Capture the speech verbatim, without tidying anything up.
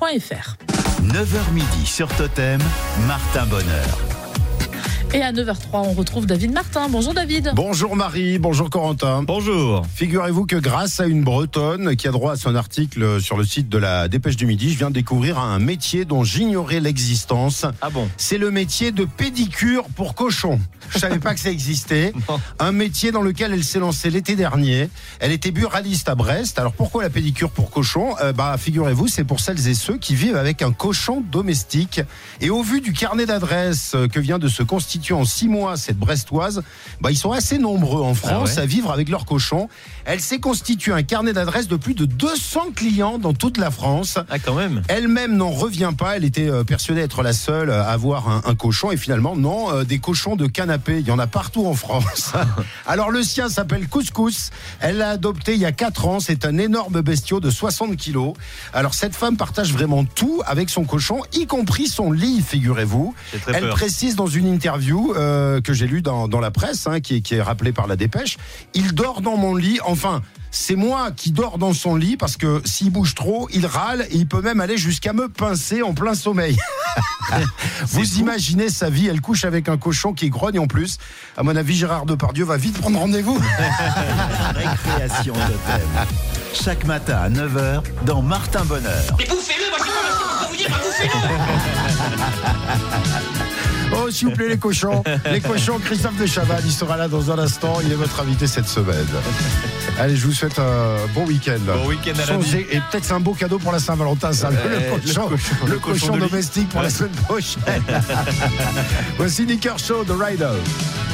point f r. neuf heures midi sur Totem, Martin Bonheur. Et à neuf heures trois, on retrouve David Martin. Bonjour David. Bonjour Marie, bonjour Corentin. Bonjour. Figurez-vous que grâce à une Bretonne qui a droit à son article sur le site de la Dépêche du Midi, je viens de découvrir un métier dont j'ignorais l'existence. Ah bon? C'est le métier de pédicure pour cochons. Je savais pas que ça existait. Un métier dans lequel elle s'est lancée l'été dernier. Elle était buraliste à Brest. Alors pourquoi la pédicure pour cochons? euh, Bah figurez-vous, c'est pour celles et ceux qui vivent avec un cochon domestique. Et au vu du carnet d'adresses que vient de se constituer en six mois cette Brestoise, bah ils sont assez nombreux en France ah ouais. à vivre avec leur cochon. Elle s'est constituée un carnet d'adresses de plus de deux cents clients dans toute la France. Ah quand même. Elle-même n'en revient pas. Elle était persuadée d'être la seule à avoir un, un cochon et finalement non, euh, des cochons de canapé, il y en a partout en France. Alors le sien s'appelle Couscous. Elle l'a adopté il y a quatre ans. C'est un énorme bestiau de soixante kilos. Alors cette femme partage vraiment tout avec son cochon, y compris son lit, figurez-vous. Elle peur. précise dans une interview Euh, que j'ai lu dans, dans la presse, hein, qui, est, qui est rappelée par la Dépêche. Il dort dans mon lit. Enfin, c'est moi qui dors dans son lit parce que s'il bouge trop, il râle et il peut même aller jusqu'à me pincer en plein sommeil. Vous fou. Imaginez sa vie, elle couche avec un cochon qui grogne en plus. À mon avis, Gérard Depardieu va vite prendre rendez-vous. Récréation Totem. Chaque matin à neuf heures dans Martin Bonheur. Mais bouffez-le, moi j'ai pas vous dire, bouffez-le. Oh, s'il vous plaît, les cochons. Les cochons, Christophe de Chavannes, il sera là dans un instant. Il est votre invité cette semaine. Allez, je vous souhaite un bon week-end. Bon week-end à la vie. Et peut-être c'est un beau cadeau pour la Saint-Valentin, ça. Ouais, le cochon, le cochon, le le cochon cochon de domestique pour la semaine prochaine. Voici Nick Kershaw de Rider.